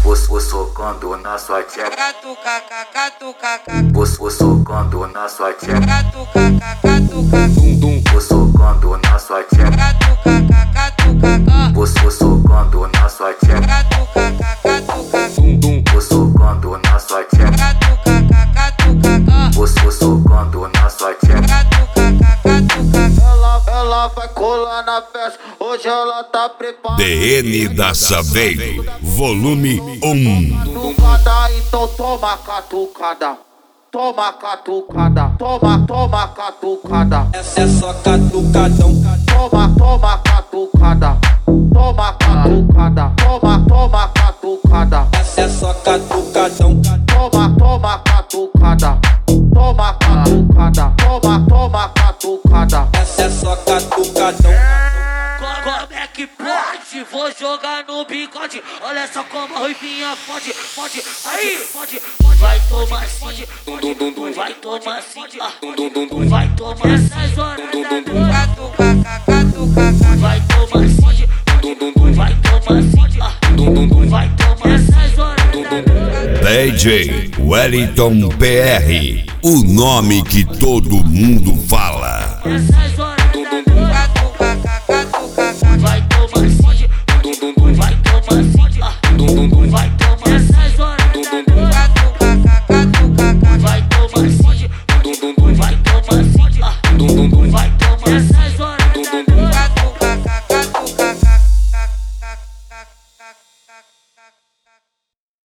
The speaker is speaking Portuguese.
Vou socando na sua tcheca. Catuca, catuca, Vou socando na sua tcheca. catuca, catuca, Vou socando na sua tcheca. catuca, catuca, Vou socando na sua tcheca. catuca, catuca, Vou socando na sua tcheca. catuca, catuca, Vou socando na sua tcheca. catuca, catuca. Ela vai colar na festa, hoje ela tá preparada. DN da Saveiro, volume 1. Catucada, então toma catucada. Toma catucada, toma catucada. Essa é só catucadão. Toma catucada. Toma catucada, toma catucada. Essa é só catucadão. Toma catucada. Toma catucada, toma catucada. Essa é só catucadão. Como é que pode? Vou jogar no bigode. Olha só como a ruivinha fode. Aí, fode. Vai tomar sim. Vai tomar sim. Vai tomar essas horas. Catuca, catuca, Vai tomar sim. Vai tomar sim. Vai tomar essas horas. DJ Wellington PR, o nome que todo mundo fala.